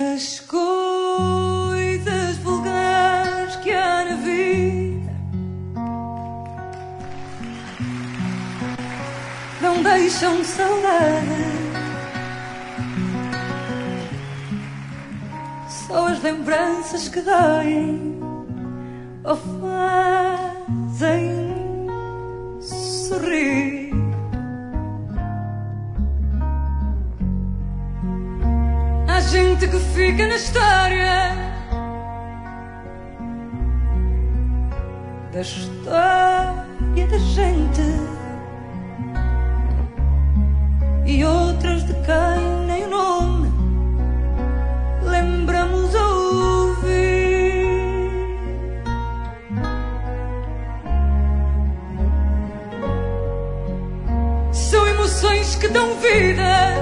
As coisas vulgares que há na vida não deixam saudade, só as lembranças que doem ou fazem sorrir. Há gente que fica na história da história da gente, e outras de quem nem o nome lembramos ouvir. São emoções que dão vida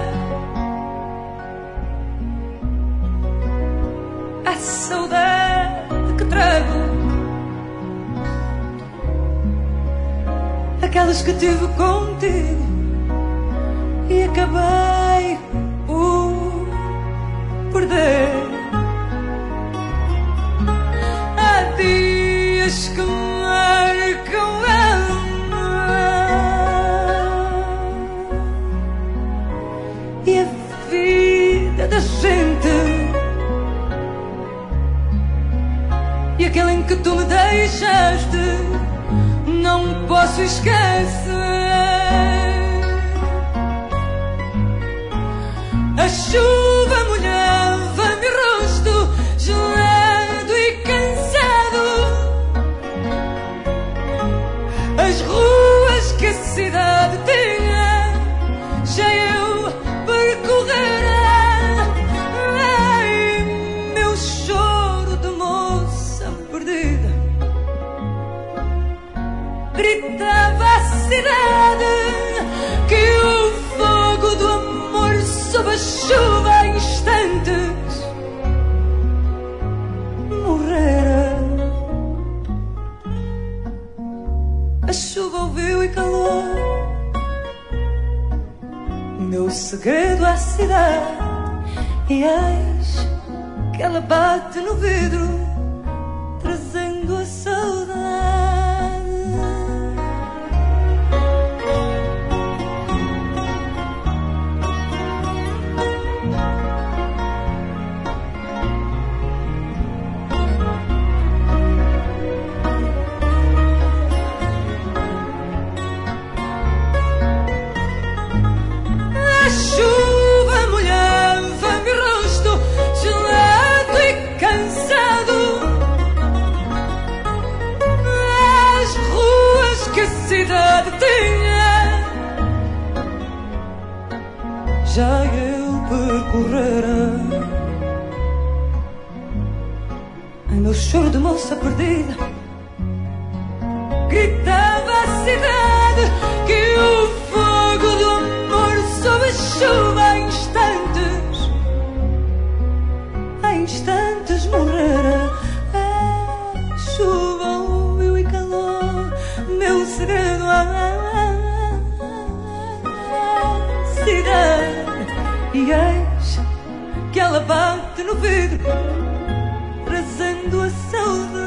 à saudade que trago, aquelas que tive contigo e acabei por perder. Há dias que marcam e a vida da gente, e aquele em que tu me deixaste não posso esquecer. A chuva molhava meu rosto, gelado e cansado. As ruas que a cidade tinha já eu percorrera. Ai, meu choro de moça perdida gritava à cidade que o fogo do amor sob a chuva em instantes morrera. A chuva ouviu e calou meu segredo à cidade, e eis que ela bate no vidro trazendo a saudade. A chuva molhava meu rosto, gelado e cansado. As ruas que a cidade tinha já eu percorrera. Ai, meu choro de moça perdida gritava à cidade que o fogo do amor sob a chuva em instantes morrera. A chuva ouviu e calou meu segredo à cidade, e eis que ela bate no vidro trazendo a saudade.